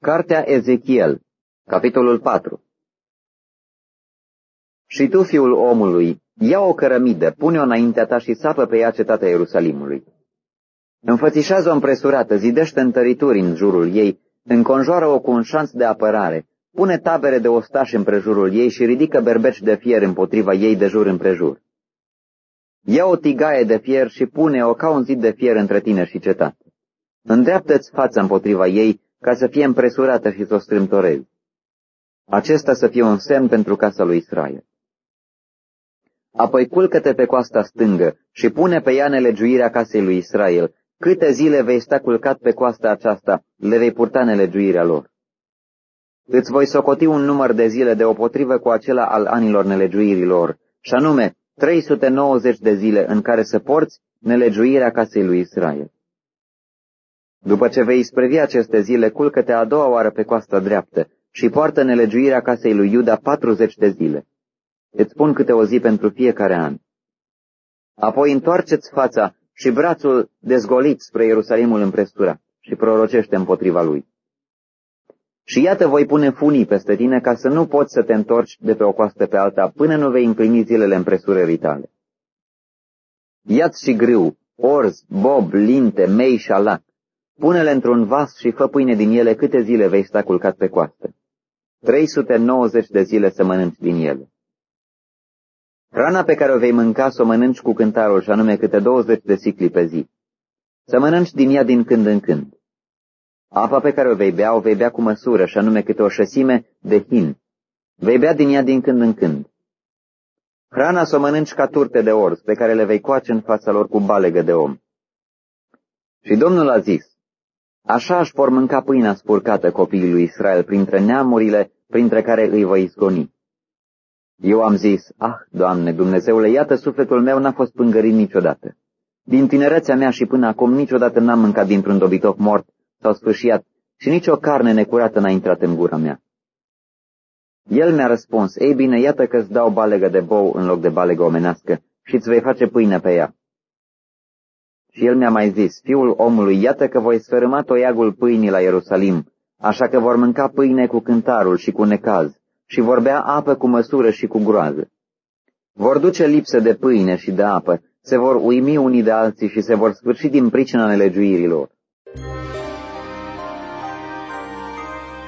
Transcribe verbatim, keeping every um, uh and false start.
Cartea Ezechiel, capitolul patru. Și tu, fiul omului, ia o cărămidă, pune-o înaintea ta și sapă pe ea cetatea Ierusalimului. Înfățișează-o împresurată, zidește întărituri în jurul ei, înconjoară-o cu un șanț de apărare, pune tabere de ostași împrejurul ei și ridică berbeci de fier împotriva ei de jur împrejur. Ia o tigaie de fier și pune-o ca un zid de fier între tine și cetate. Îndreaptă-ți fața împotriva ei, ca să fie împresurată și să o strâmtorezi. Acesta să fie un semn pentru casa lui Israel. Apoi culcă-te pe coasta stângă și pune pe ea nelegiuirea casei lui Israel. Câte zile vei sta culcat pe coasta aceasta, le vei purta nelegiuirea lor. Îți voi socoti un număr de zile deopotrivă cu acela al anilor nelegiuirilor, și anume trei sute nouăzeci de zile în care să porți nelegiuirea casei lui Israel. După ce vei isprăvi aceste zile, culcă-te a doua oară pe coasta dreaptă și poartă nelegiuirea casei lui Iuda patruzeci de zile. Îți pun câte o zi pentru fiecare an. Apoi întoarce-ți fața și brațul dezgolit spre Ierusalimul împresturat și prorocește împotriva lui. Și iată voi pune funii peste tine ca să nu poți să te întorci de pe o coastă pe alta până nu vei împlini zilele împresurării tale. Ia-ți și grâu, orz, bob, linte, mei și alac. Pune-le într-un vas și fă pâine din ele câte zile vei sta culcat pe coastă. trei sute nouăzeci de zile să mănânci din ele. Hrana pe care o vei mânca să o mănânci cu cântarul, și anume câte douăzeci de sicli pe zi. Să mănânci din ea din când în când. Apa pe care o vei bea, o vei bea cu măsură, și anume câte o șesime de hin. Vei bea din ea din când în când. Hrana să o mănânci ca turte de orz, pe care le vei coace în fața lor cu balegă de om. Și Domnul a zis: așa își vor mânca pâinea spurcată copiii lui Israel printre neamurile printre care îi voi izgoni. Eu am zis: ah, Doamne, Dumnezeule, iată, sufletul meu n-a fost pângărit niciodată. Din tinerețea mea și până acum niciodată n-am mâncat dintr-un dobitoc mort sau sfâșiat și nicio carne necurată n-a intrat în gura mea. El mi-a răspuns: ei bine, iată că-ți dau balegă de bou în loc de balegă omenească și îți vei face pâine pe ea. Și el mi-a mai zis: fiul omului, iată că voi sfărâma toiagul pâinii la Ierusalim, așa că vor mânca pâine cu cântarul și cu necaz și vor bea apă cu măsură și cu groază. Vor duce lipsă de pâine și de apă, se vor uimi unii de alții și se vor sfârși din pricina nelegiuirilor.